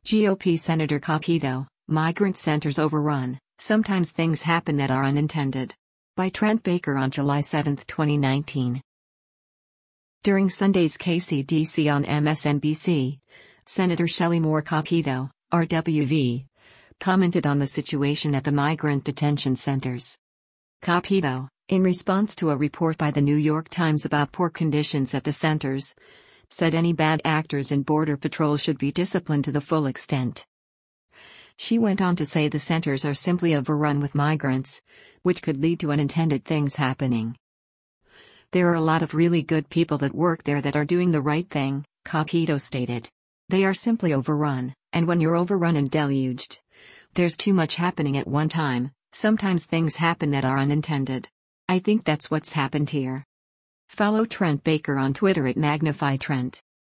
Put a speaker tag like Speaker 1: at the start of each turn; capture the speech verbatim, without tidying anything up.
Speaker 1: G O P Senator Capito, Migrant Centers Overrun, Sometimes Things Happen That Are Unintended. By Trent Baker on July seventh, twenty nineteen. During Sunday's K C D C on M S N B C, Senator Shelley Moore Capito, R W V, commented on the situation at the migrant detention centers. Capito, in response to a report by the New York Times about poor conditions at the centers, said any bad actors in Border Patrol should be disciplined to the full extent. She went on to say the centers are simply overrun with migrants, which could lead to unintended things happening. There are a lot of really good people that work there that are doing the right thing, Capito stated. They are simply overrun, and when you're overrun and deluged, there's too much happening at one time. Sometimes things happen that are unintended. I think that's what's happened here. Follow Trent Baker on Twitter at Magnify Trent.